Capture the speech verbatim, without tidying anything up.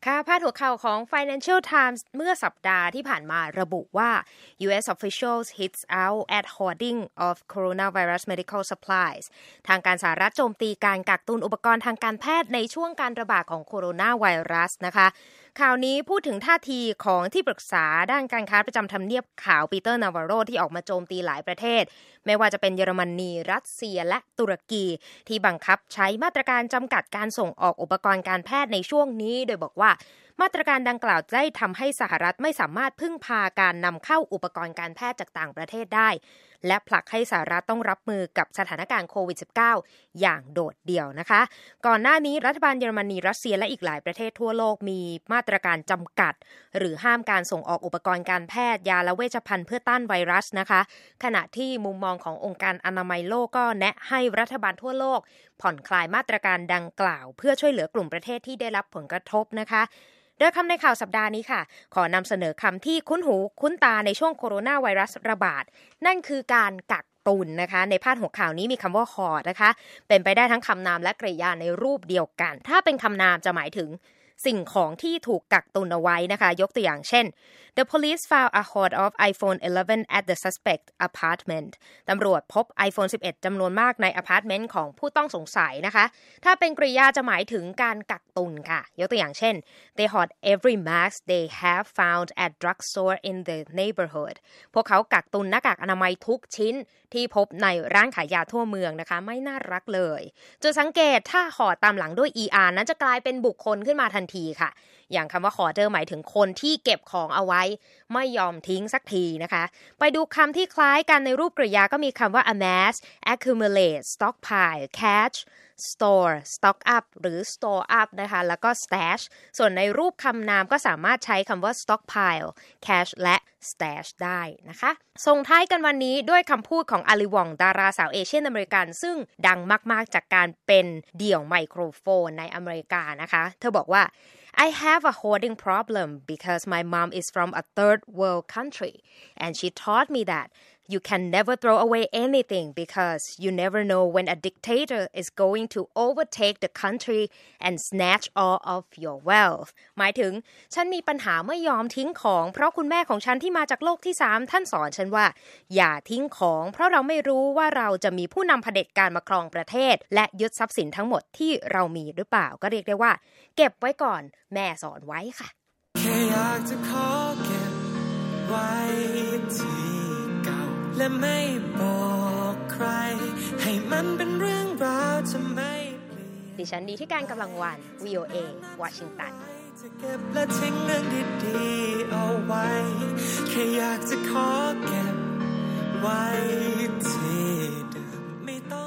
ค่ะพาดหัวข่าวของ Financial Times เมื่อสัปดาห์ที่ผ่านมาระบุว่า ยู เอส officials hits out at hoarding of coronavirus medical supplies ทางการสหรัฐโจมตีการกักตุนอุปกรณ์ทางการแพทย์ในช่วงการระบาดของโคโรนาไวรัสนะคะข่าวนี้พูดถึงท่าทีของที่ปรึกษาด้านการค้าประจำทำเนียบขาวปีเตอร์นาวาโรที่ออกมาโจมตีหลายประเทศไม่ว่าจะเป็นเยอรมนีรัสเซียและตุรกีที่บังคับใช้มาตรการจำกัดการส่งออกอุปกรณ์การแพทย์ในช่วงนี้โดยบอกว่ามาตรการดังกล่าวได้ทำให้สหรัฐไม่สามารถพึ่งพาการนำเข้าอุปกรณ์การแพทย์จากต่างประเทศได้และผลักให้สหรัฐต้องรับมือกับสถานการณ์โควิด สิบเก้า อย่างโดดเดี่ยวนะคะก่อนหน้านี้รัฐบาลเยอรมนีรัสเซียและอีกหลายประเทศทั่วโลกมีมาตรการจำกัดหรือห้ามการส่งออกอุปกรณ์การแพทย์ยาและเวชภัณฑ์เพื่อต้านไวรัสนะคะขณะที่มุมมองขององค์การอนามัยโลกก็แนะให้รัฐบาลทั่วโลกผ่อนคลายมาตรการดังกล่าวเพื่อช่วยเหลือกลุ่มประเทศที่ได้รับผลกระทบนะคะโดยคำในข่าวสัปดาห์นี้ค่ะขอนำเสนอคำที่คุ้นหูคุ้นตาในช่วงโคโรนาไวรัสระบาดนั่นคือการกักตุนนะคะในพาดหัวข่าวนี้มีคำว่า hoard นะคะเป็นไปได้ทั้งคำนามและกริยาในรูปเดียวกันถ้าเป็นคำนามจะหมายถึงสิ่งของที่ถูกกักตุนเอาไว้นะคะยกตัวอย่างเช่น The police found a hoard of iPhone สิบเอ็ด at the suspect apartment ตำรวจพบ iPhone สิบเอ็ด จำนวนมากในอพาร์ตเมนต์ของผู้ต้องสงสัยนะคะถ้าเป็นกริยาจะหมายถึงการกักตุนค่ะยกตัวอย่างเช่น They hoard every mask they have found at drugstore in the neighborhood พวกเขากักตุนหน้ากากอนามัยทุกชิ้นที่พบในร้านขายยาทั่วเมืองนะคะไม่น่ารักเลยจุดสังเกตถ้าห่อตามหลังด้วย อี อาร์ นั้นจะกลายเป็นบุคคลขึ้นมาทันทีค่ะอย่างคำว่า hoarder หมายถึงคนที่เก็บของเอาไว้ไม่ยอมทิ้งสักทีนะคะไปดูคำที่คล้ายกันในรูปกริยาก็มีคำว่า amass accumulate stockpile catch store stock up หรือ store up นะคะแล้วก็ stash ส่วนในรูปคำนามก็สามารถใช้คำว่า stockpile cache และ stash ได้นะคะส่งท้ายกันวันนี้ด้วยคำพูดของอาลีวองดาราสาวเอเชียนอเมริกันซึ่งดังมากๆจากการเป็นเดี่ยวไมโครโฟนในอเมริกานะคะเธอบอกว่า I have a hoarding problem because my mom is from a third world country and she taught me that you can never throw away anything because you never know when a dictator is going to overtake the country and snatch all of your wealth หมายถึงฉันมีปัญหาไม่ยอมทิ้งของเพราะคุณแม่ของฉันที่มาจากโลกที่สามท่านสอนฉันว่าอย่าทิ้งของเพราะเราไม่รู้ว่าเราจะมีผู้นำเผด็จการมาครองประเทศและยึดทรัพย์สินทั้งหมดที่เรามีหรือเปล่าก็เรียกได้ว่าเก็บไว้ก่อนแม่สอนไว้ค่ะแค่อยากจะขอเก็บไว้ที่เก่าและไม่บอกใครให้มันเป็นเรื่องราวจะไม่เปลี่ยนดิฉันดีที่การกำลังวัน วี โอ เอ วอชิงตันจะเก็บและทิ้งเรื่องดีๆเอาไว้แค่อยากจะขอเก็บไว้